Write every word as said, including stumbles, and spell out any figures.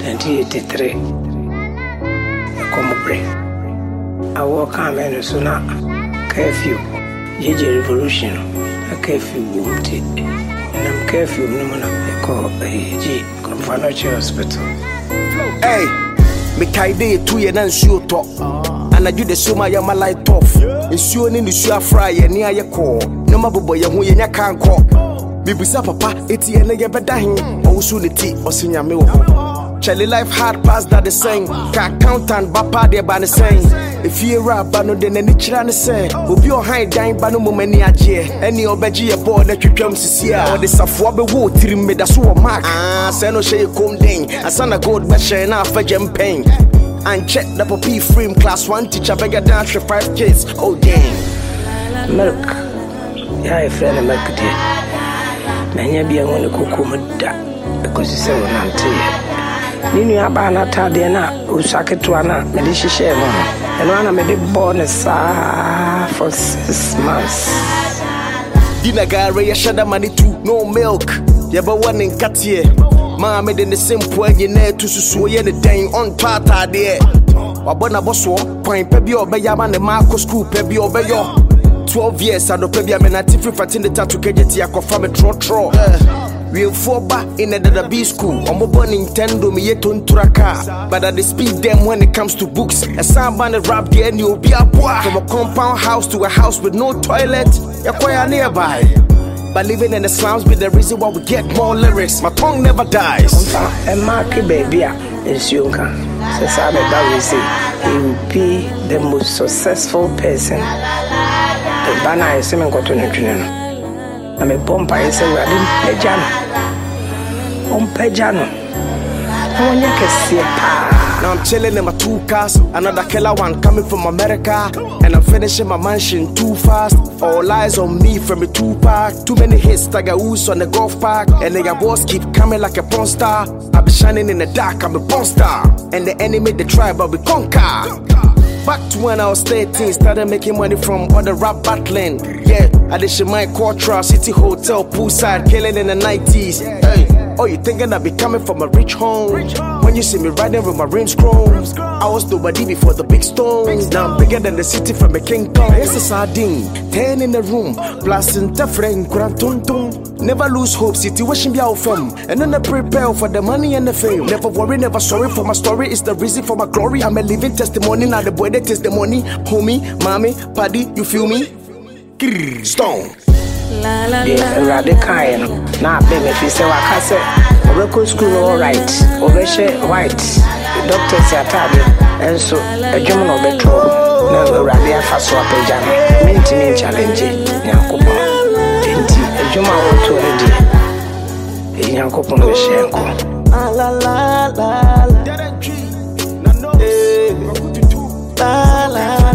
nineteen eighty-three. Kombre. I walk am and so na curfew. J J revolution. A curfew wounded. And I'm curfew no man call A G Confanachi Hospital. Hey, me kaide two years and show top. And I do the summa ya my light off. And soon in the shoe fry and near your call. No matter boy who you can't call. Bibisa papa, it's the end of your bedahin. Also the tea or senior mill. Charlie life hard past that the same. Can't count and bapa de ban the same. If you're a bano, then any chran say, will be your high dime bano many a year. Any obeji a board that you come to see or the Safuabe wood, trim me the so mark. Ah, send no shade come ding. A son of gold basher and half a gem pain. And check the poppy frame class one teacher beggar dance for five kids. Oh, dang. Milk. Yeah, a friend of milk dear. Many be a one cook because it's seven and Nini abana tadiana usaketwana medishi shemo and one made it born for six months. Dina gare ya shada money too, no milk. Yaba one in Katie. Ma made in the same point you need to susu the dang on tata there. Wabona boswo, point pebi obeyaman the Marco school pebi obeyo. Twelve years and opebia menati free fatin the tattoo kejeti ya confirm tro tro. We'll fall back in the B school. I'm born Nintendo, me yet on Turaka. But at the speed them when it comes to books. A sound rap the end, you'll be a boy. From a compound house to a house with no toilet. You're quite nearby. But living in the slums be the reason why we get more lyrics. My tongue never dies. And Marky baby is Yunka. Since I'm about to say, he will be the most successful person. The banner is even got to the I'm a bomb by say we are in Pejano. On Pejano. I want you to see pa. Now I'm chilling in my two cars. Another killer one coming from America. And I'm finishing my mansion too fast. All eyes on me from a two pack. Too many hits, Tiger Woods on the golf park. And the boss keep coming like a porn star. I be shining in the dark, I'm a porn star. And the enemy they try, but we conquer. Back to when I was thirteen, started making money from all the rap battling. Yeah, I did shit my Quattro, City Hotel, poolside, killing in the nineties. Hey, oh, you thinking I be coming from a rich home? When you see me riding with my rims chrome, I was nobody before the big stones. Now I'm bigger than the city from a kingdom. It's a sardine, ten in the room, blasting the friend, Kurantuntum. Never lose hope, situation be out from. And then I prepare for the money and the fame. Never worry, never sorry for my story. It's the reason for my glory. I'm a living testimony. Now the boy that is the money. Homie, mommy, paddy, you feel me? Stone. The radical. Now, baby, if you say what I say, local school all right. Over white. The doctors are tired. And so, a German of the troll. Never radical for swap a jam. Maintain challenge. Yankuba. A German want to ready. Yankuba no shenko. La la la la la la la.